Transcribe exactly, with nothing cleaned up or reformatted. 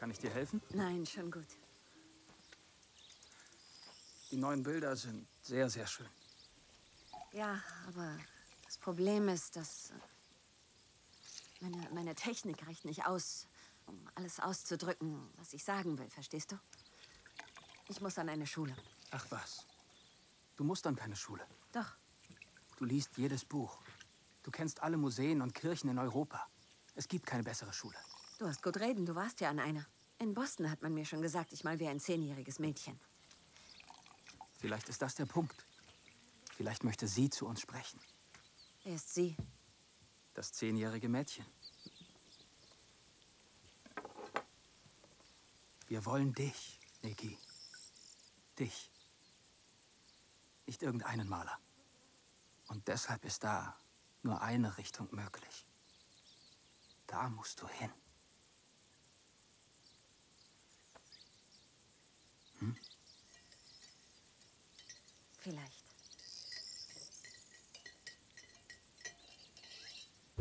Kann ich dir helfen? Nein, schon gut. Die neuen Bilder sind sehr, sehr schön. Ja, aber das Problem ist, dass meine, meine Technik reicht nicht aus, um alles auszudrücken, was ich sagen will, verstehst du? Ich muss an eine Schule. Ach was. Du musst an keine Schule. Doch. Du liest jedes Buch. Du kennst alle Museen und Kirchen in Europa. Es gibt keine bessere Schule. Du hast gut reden, du warst ja an einer. In Boston hat man mir schon gesagt, ich mal wie ein zehnjähriges Mädchen. Vielleicht ist das der Punkt. Vielleicht möchte sie zu uns sprechen. Wer ist sie? Das zehnjährige Mädchen. Wir wollen dich, Nikki. Dich. Nicht irgendeinen Maler. Und deshalb ist da nur eine Richtung möglich. Da musst du hin. Hm? Vielleicht.